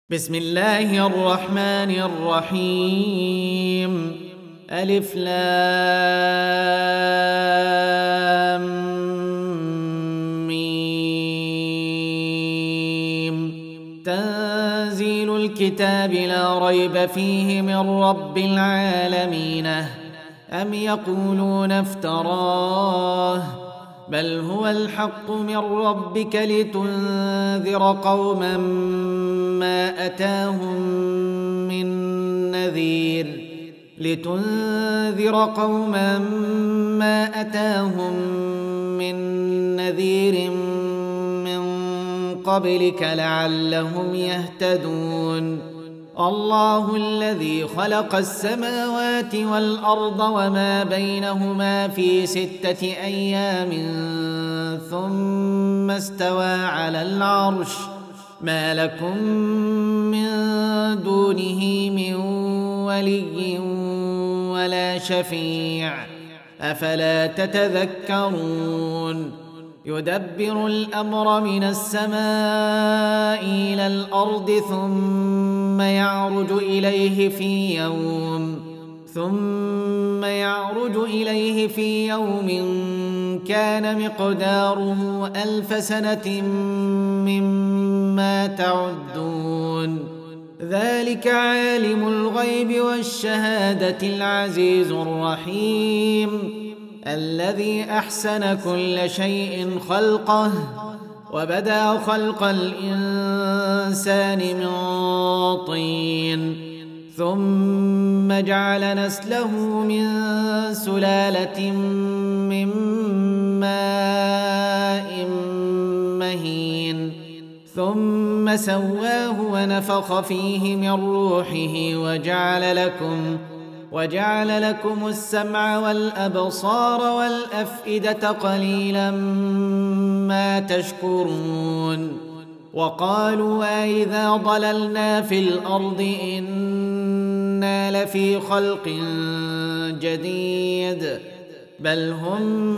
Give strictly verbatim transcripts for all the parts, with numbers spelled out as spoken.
بسم الله الرحمن الرحيم. ألف لام ميم. تنزيل الكتاب لا ريب فيه من رب العالمين. أم يقولون افتراه بل هو الحق من ربك لتنذر قوما ما أتاهم من نذير لتنذر قوما ما أتاهم من نذير من قبلك لعلهم يهتدون. الله الذي خلق السماوات والأرض وما بينهما في ستة أيام ثم استوى على العرش ما لكم من دونه من ولي ولا شفيع أفلا تتذكرون. يدبر الأمر من السماء إلى الأرض ثم يعرج إليه في يوم ثم يعرج إليه في يوم كان مقداره ألف سنة مما تعدون. ذلك عالم الغيب والشهادة العزيز الرحيم الذي أحسن كل شيء خلقه وبدأ خلق الإنسان من طين ثم جعل نسله من سلالة من ماء مهين ثم سواه ونفخ فيه من روحه وجعل لكم وجعل لكم السمع والأبصار والأفئدة قليلا ما تشكرون. وقالوا أئذا ضللنا في الأرض إنا لفي خلق جديد بل هم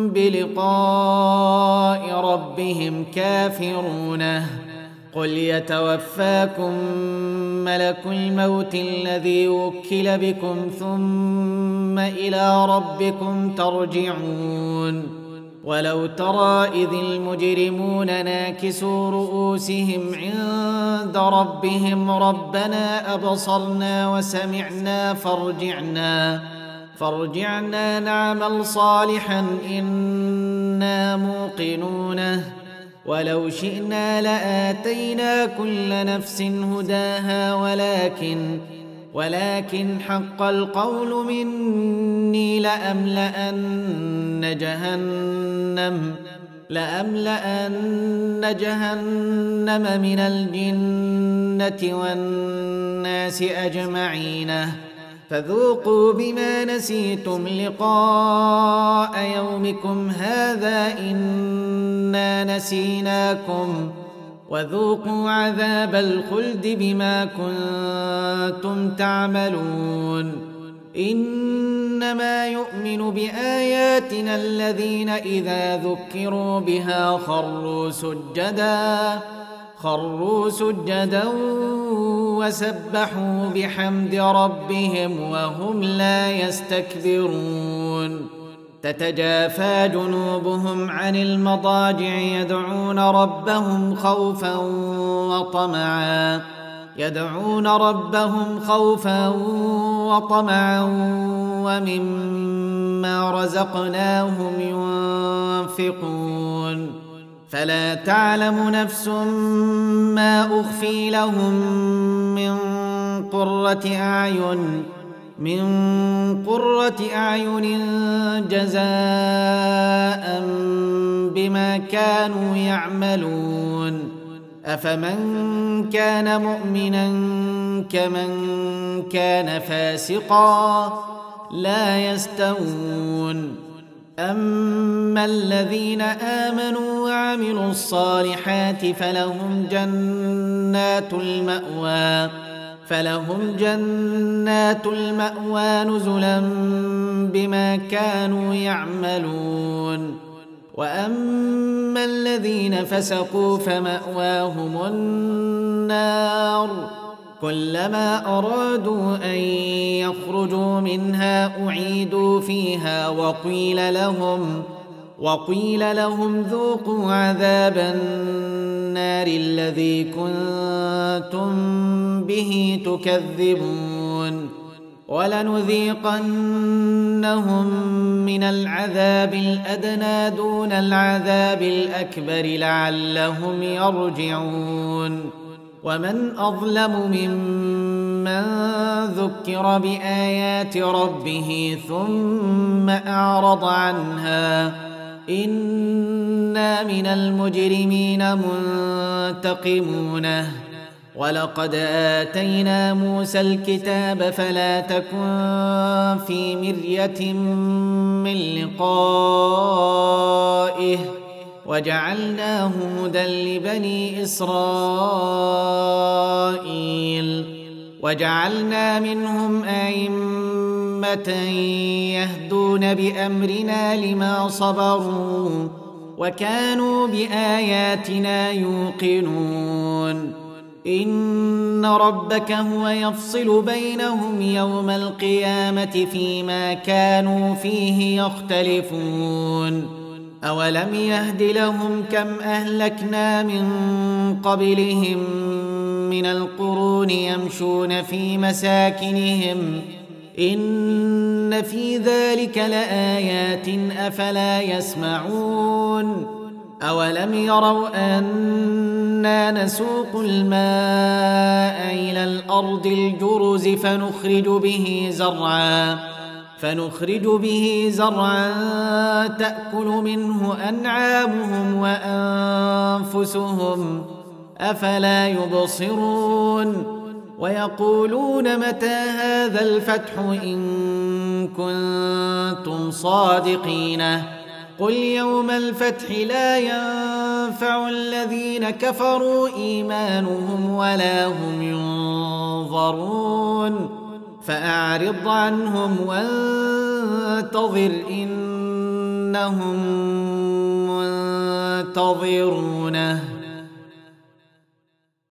بلقاء ربهم كافرون. قل يتوفاكم ملك الموت الذي وكل بكم ثم إلى ربكم ترجعون. ولو ترى إذ المجرمون ناكسوا رؤوسهم عند ربهم ربنا أبصرنا وسمعنا فارجعنا فارجعنا نعمل صالحا إنا موقنون. ولو شئنا لآتينا كل نفس هداها ولكن ولكن حق القول مني لأملأن جهنم لأملأن جهنم من الجنة والناس أجمعين. فذوقوا بما نسيتم لقاء يومكم هذا إنا نسيناكم وذوقوا عذاب الخلد بما كنتم تعملون. إنما يؤمن بآياتنا الذين إذا ذكروا بها خروا سجدا خروا سجدا وسبحوا بحمد ربهم وهم لا يستكبرون. تتجافى جنوبهم عن المضاجع يدعون ربهم خوفا وطمعا يدعون ربهم خوفا وطمعا ومما رزقناهم ينفقون. فلا تعلم نفس ما أخفي لهم من قرة أعين من قرة أعين جزاء بما كانوا يعملون. أفمن كان مؤمنا كمن كان فاسقا لا يستوون. أما الذين آمنوا وعملوا الصالحات فلهم جنات المأوى فلهم جنات المأوى نزلا بما كانوا يعملون. وأما الذين فسقوا فمأواهم النار كلما أرادوا أن يخرجوا منها أعيدوا فيها وقيل لهم وقيل لهم ذوقوا عذاب النار الذي كنتم به تكذبون ولنذيقنهم من العذاب الأدنى دون العذاب الأكبر لعلهم يرجعون ومن أظلم ممن ذكر بآيات ربه ثم أعرض عنها إنا من المجرمين منتقمون ولقد آتينا موسى الكتاب فلا تكن في مرية من لقائه وجعلناه هدى لبني إسرائيل وجعلنا منهم أئمة يهدون بأمرنا لما صبروا وكانوا بآياتنا يوقنون إن ربك هو يفصل بينهم يوم القيامة فيما كانوا فيه يختلفون أولم يهد لهم كم أهلكنا من قبلهم من القرون يمشون في مساكنهم إن في ذلك لآيات أفلا يسمعون أولم يروا أنا نسوق الماء إلى الأرض الجرز فنخرج به زرعا فنخرج به زرعا تأكل منه أنعامهم وأنفسهم أفلا يبصرون ويقولون متى هذا الفتح إن كنتم صادقين قل يوم الفتح لا ينفع الذين كفروا إيمانهم ولا هم ينظرون فأعرض عنهم وانتظر إنهم منتظرون